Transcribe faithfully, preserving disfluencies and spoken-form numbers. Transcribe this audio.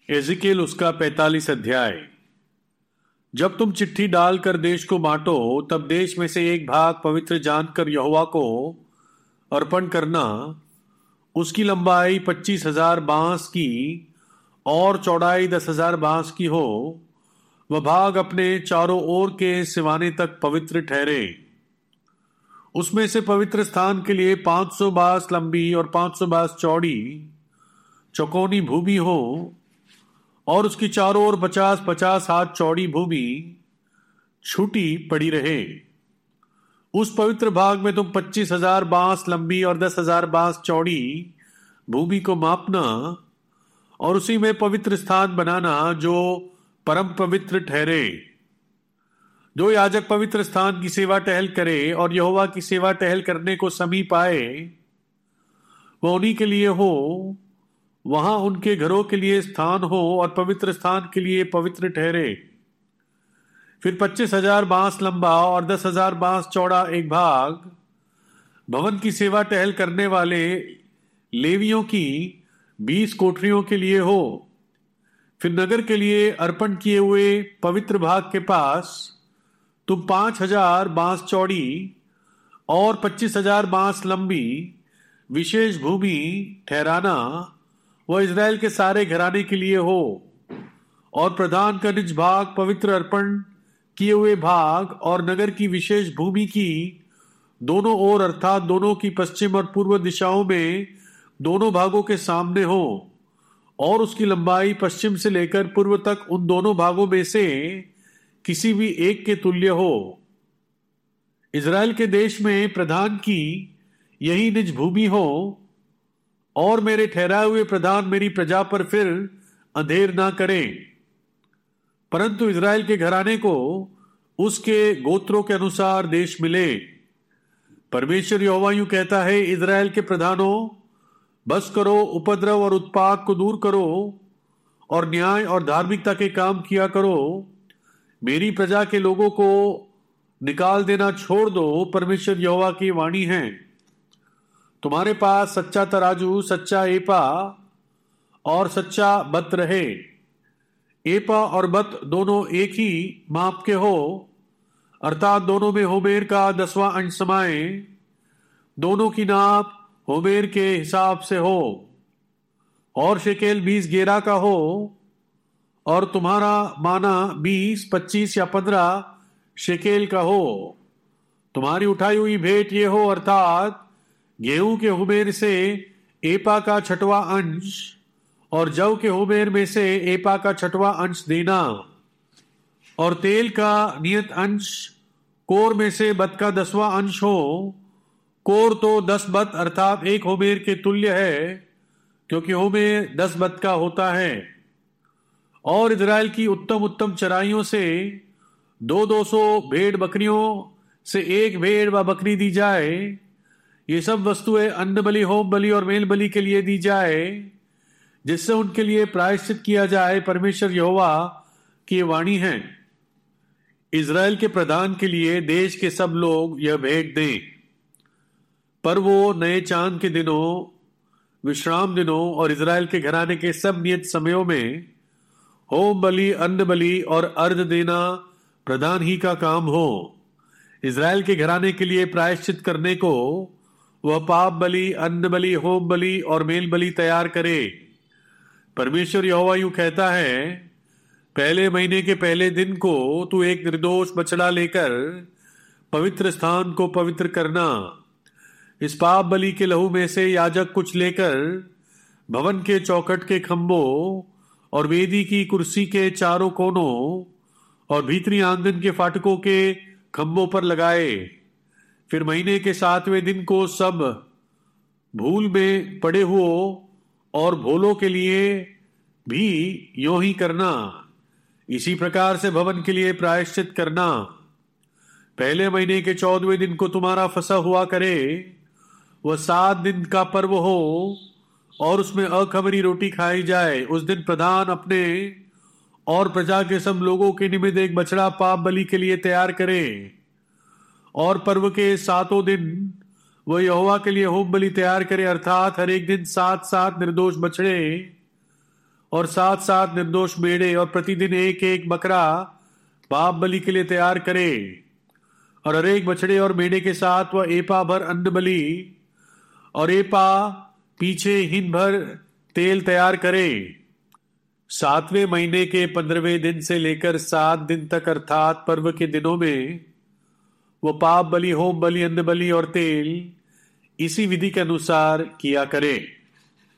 Ezekiel उसका पैंतालीस अध्याय। जब तुम चिट्ठी डालकर देश को बांटो, तब देश में से एक भाग पवित्र जानकर यहोवा को अर्पण करना। उसकी लंबाई पच्चीस हजार बांस की और चौड़ाई दस हजार बांस की हो। वह भाग अपने चारों ओर के सिवाने तक पवित्र ठहरे। उसमें से पवित्र स्थान के लिए पांच सौ बांस लंबी और पांच सौ बांस चौड़ी चौकोनी भूमि हो, और उसकी चारों ओर पचास पचास हाथ चौड़ी भूमि छूटी पड़ी रहे। उस पवित्र भाग में तुम पच्चीस हजार बांस लंबी और दस हजार बांस चौड़ी भूमि को मापना, और उसी में पवित्र स्थान बनाना जो परम पवित्र ठहरे। जो याजक पवित्र स्थान की सेवा टहल करे और यहोवा की सेवा टहल करने को समीप आए, वह उन्हीं के लिए हो। वहां उनके घरों के लिए स्थान हो और पवित्र स्थान के लिए पवित्र ठहरे। फिर पच्चीस हजार बांस लंबा और दस हजार बांस चौड़ा एक भाग भवन की सेवा टहल करने वाले लेवियों की बीस कोठरियों के लिए हो। फिर नगर के लिए अर्पण किए हुए पवित्र भाग के पास तुम पांच हजार बांस चौड़ी और पच्चीस हजार बांस लंबी विशेष भूमि ठहराना। वह इज़राइल के सारे घराने के लिए हो। और प्रधान का निज भाग पवित्र अर्पण किए हुए भाग और नगर की विशेष भूमि की दोनों ओर, अर्थात दोनों की पश्चिम और पूर्व दिशाओं में दोनों भागों के सामने हो, और उसकी लंबाई पश्चिम से लेकर पूर्व तक उन दोनों भागों में से किसी भी एक के तुल्य हो। इज़राइल के देश में प्रधान की यही निज भूमि हो, और मेरे ठहराए हुए प्रधान मेरी प्रजा पर फिर अंधेर ना करें, परंतु इज़राइल के घराने को उसके गोत्रों के अनुसार देश मिले। परमेश्वर यहोवा यूं कहता है, इज़राइल के प्रधानों, बस करो, उपद्रव और उत्पात को दूर करो और न्याय और धार्मिकता के काम किया करो। मेरी प्रजा के लोगों को निकाल देना छोड़ दो। परमेश्वर यहोवा की वाणी है। तुम्हारे पास सच्चा तराजू, सच्चा एपा और सच्चा बत रहे। एपा और बत दोनों एक ही माप के हो, अर्थात दोनों में होमेर का दसवां अंश समाए। दोनों की नाप होमेर के हिसाब से हो, और शेकेल बीस गेरा का हो, और तुम्हारा माना बीस पच्चीस या पंद्रह शेकेल का हो। तुम्हारी उठाई हुई भेंट ये हो, अर्थात गेहूं के होमेर से एपा का छठवां अंश और जव के होमेर में से एपा का छठवां अंश देना। और तेल का नियत अंश कोर में से बत का दसवां अंश हो। कोर तो दस बत अर्थात एक होमेर के तुल्य है, क्योंकि होमेर दस बत का होता है। और इज़राइल की उत्तम उत्तम चराइयों से दो दो सौ भेड़ बकरियों से एक भेड़ व बकरी दी जाए। ये सब वस्तुएं अन्न बलि, होम बलि और मेल बलि के लिए दी जाए, जिससे उनके लिए प्रायश्चित किया जाए। परमेश्वर यहोवा की वाणी है। इज़राइल के प्रधान के लिए देश के सब लोग यह भेंट दें, पर वो नए चांद के दिनों, विश्राम दिनों और इज़राइल के घराने के सब नियत समयों में होम बलि, अन्न बलि और अर्ध देना प्रधान ही का काम हो। इज़राइल के घराने के लिए प्रायश्चित करने को वह पाप बलि, अन्न बलि, होम बलि और मेल बलि तैयार करे। परमेश्वर यहोवा यूं कहता है, पहले महीने के पहले दिन को तू एक निर्दोष बछड़ा लेकर पवित्र स्थान को पवित्र करना। इस पाप बलि के लहू में से याजक कुछ लेकर भवन के चौखट के खंभों और वेदी की कुर्सी के चारों कोनों और भीतरी आंगन के फाटकों के खंभों पर लगाए। फिर महीने के सातवें दिन को सब भूल में पड़े हुओ और भोलों के लिए भी यों ही करना। इसी प्रकार से भवन के लिए प्रायश्चित करना। पहले महीने के चौदहवें दिन को तुम्हारा फसह हुआ करे। वह सात दिन का पर्व हो और उसमें अखमीरी रोटी खाई जाए। उस दिन प्रधान अपने और प्रजा के सब लोगों के निमित्त एक बछड़ा पाप बलि के लिए तैयार करे। और पर्व के सातों दिन वह यहोवा के लिए होम बलि तैयार करे, अर्थात हर एक दिन सात सात निर्दोष बछड़े और साथ साथ निर्दोष मेढ़े और प्रतिदिन एक एक बकरा पाप बलि के लिए तैयार करे, और हर एक बछड़े और मेढ़े के साथ वह एपा भर अन्न बलि और एपा पीछे हिन भर तेल तैयार करे। सातवें महीने के पंद्रहवें दिन से लेकर सात दिन तक अर्थात पर्व के दिनों में वो पाप बलि, होम बलि, अन्न बलि और तेल इसी विधि के अनुसार किया करे।